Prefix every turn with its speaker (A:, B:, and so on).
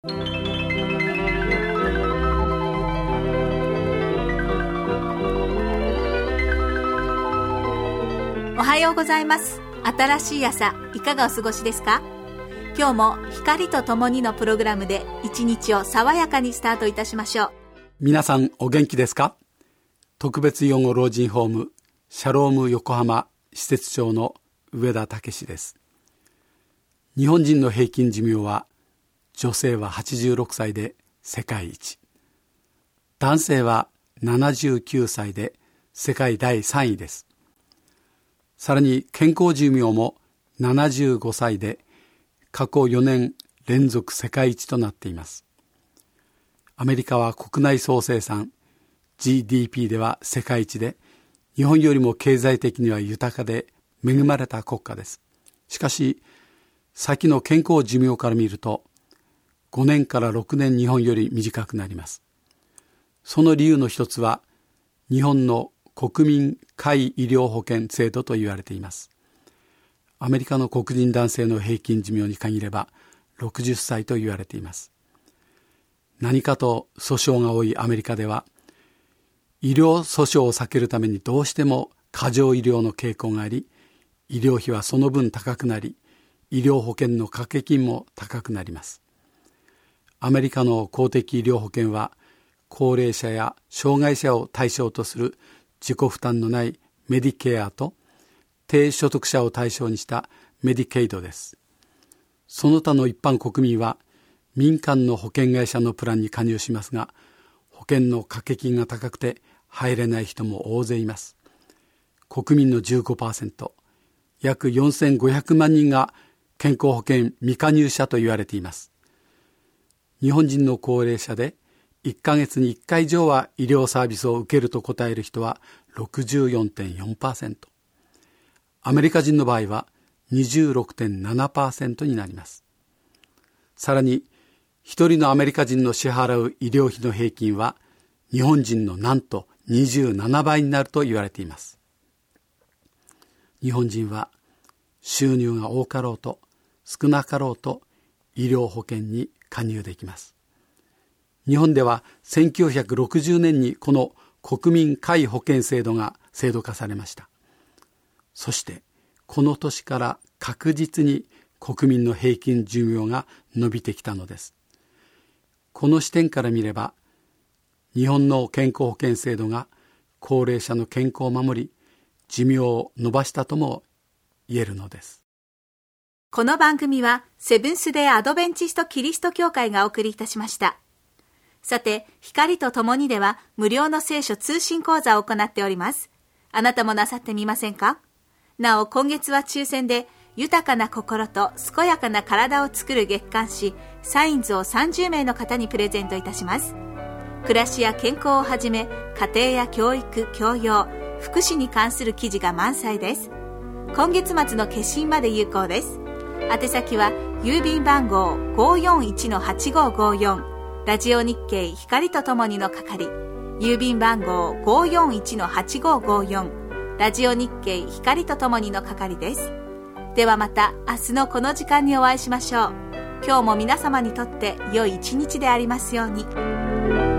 A: おはようございます。新しい朝、いかがお過ごしですか？今日も光とともにのプログラムで一日を爽やかにスタートいたしましょう。
B: 皆さんお元気ですか？特別養護老人ホームシャローム横浜施設長の上田武です。日本人の平均寿命は女性は86歳で世界一、男性は79歳で世界第3位です。さらに健康寿命も75歳で過去4年連続世界一となっています。アメリカは国内総生産 GDP では世界一で、日本よりも経済的には豊かで恵まれた国家です。しかし先の健康寿命から見ると5年から6年日本より短くなります。その理由の一つは日本の国民皆医療保険制度と言われています。アメリカの黒人男性の平均寿命に限れば60歳と言われています。何かと訴訟が多いアメリカでは、医療訴訟を避けるためにどうしても過剰医療の傾向があり、医療費はその分高くなり、医療保険の掛け金も高くなります。アメリカの公的医療保険は、高齢者や障害者を対象とする自己負担のないメディケアと低所得者を対象にしたメディケイドです。その他の一般国民は民間の保険会社のプランに加入しますが、保険の掛け金が高くて入れない人も大勢います。国民の 15%、約4500万人が健康保険未加入者と言われています。日本人の高齢者で1ヶ月に1回以上は医療サービスを受けると答える人は 64.4%。アメリカ人の場合は 26.7% になります。さらに、一人のアメリカ人の支払う医療費の平均は日本人のなんと27倍になると言われています。日本人は収入が多かろうと少なかろうと医療保険に加入できます。日本では1960年にこの国民皆保険制度が制度化されました。そしてこの年から確実に国民の平均寿命が伸びてきたのです。この視点から見れば、日本の健康保険制度が高齢者の健康を守り、寿命を伸ばしたとも言えるのです。
A: この番組はセブンスデーアドベンチストキリスト教会がお送りいたしました。さて、光とともにでは無料の聖書通信講座を行っております。あなたもなさってみませんか？なお、今月は抽選で豊かな心と健やかな体を作る月刊誌サインズを30名の方にプレゼントいたします。暮らしや健康をはじめ、家庭や教育、教養、福祉に関する記事が満載です。今月末の決心まで有効です。宛先は郵便番号 541-8554 ラジオ日経光とともにの係、郵便番号 541-8554 ラジオ日経光とともにの係です。ではまた明日のこの時間にお会いしましょう。今日も皆様にとって良い一日でありますように。